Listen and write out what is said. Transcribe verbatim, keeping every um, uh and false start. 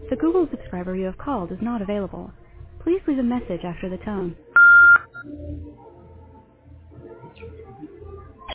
The Google subscriber you have called is not available. Please leave a message after the tone.